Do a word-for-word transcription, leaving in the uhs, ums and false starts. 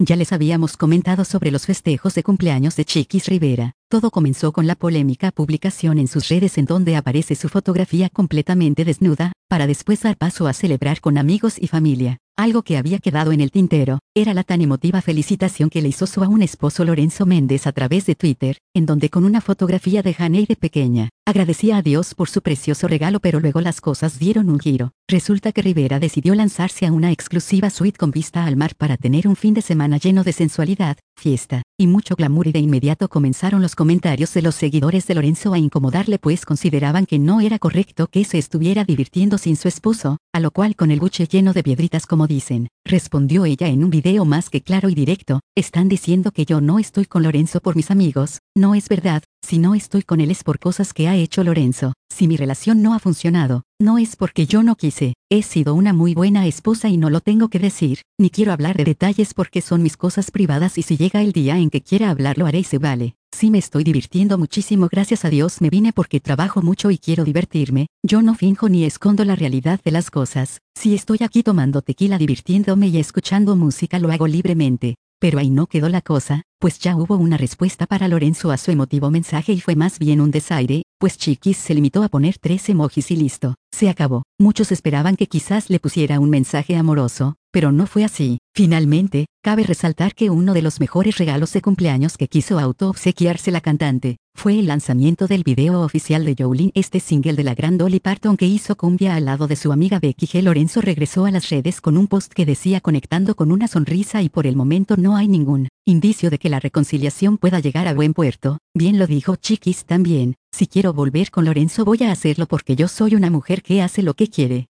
Ya les habíamos comentado sobre los festejos de cumpleaños de Chiquis Rivera. Todo comenzó con la polémica publicación en sus redes en donde aparece su fotografía completamente desnuda, para después dar paso a celebrar con amigos y familia. Algo que había quedado en el tintero, era la tan emotiva felicitación que le hizo su aún esposo Lorenzo Méndez a través de Twitter, en donde con una fotografía de Janeire pequeña, agradecía a Dios por su precioso regalo, pero luego las cosas dieron un giro. Resulta que Rivera decidió lanzarse a una exclusiva suite con vista al mar para tener un fin de semana lleno de sensualidad, fiesta, y mucho glamour, y de inmediato comenzaron los comentarios de los seguidores de Lorenzo a incomodarle, pues consideraban que no era correcto que se estuviera divirtiendo sin su esposo, a lo cual con el buche lleno de piedritas como dicen, respondió ella en un video más que claro y directo: están diciendo que yo no estoy con Lorenzo por mis amigos, no es verdad, si no estoy con él es por cosas que ha hecho Lorenzo, si mi relación no ha funcionado, no es porque yo no quise, he sido una muy buena esposa y no lo tengo que decir, ni quiero hablar de detalles porque son mis cosas privadas y si llega el día en que quiera hablar lo haré y se vale. Sí, me estoy divirtiendo muchísimo, gracias a Dios me vine porque trabajo mucho y quiero divertirme, yo no finjo ni escondo la realidad de las cosas, si estoy aquí tomando tequila divirtiéndome y escuchando música lo hago libremente. Pero ahí no quedó la cosa, pues ya hubo una respuesta para Lorenzo a su emotivo mensaje y fue más bien un desaire, pues Chiquis se limitó a poner tres emojis y listo, se acabó. Muchos esperaban que quizás le pusiera un mensaje amoroso, pero no fue así. Finalmente, cabe resaltar que uno de los mejores regalos de cumpleaños que quiso auto-obsequiarse la cantante, fue el lanzamiento del video oficial de Jolene, este single de la gran Dolly Parton que hizo cumbia al lado de su amiga Becky G. Lorenzo regresó a las redes con un post que decía: conectando con una sonrisa y por el momento no hay ningún indicio de que la reconciliación pueda llegar a buen puerto. Bien lo dijo Chiquis también: si quiero volver con Lorenzo voy a hacerlo porque yo soy una mujer que hace lo que quiere.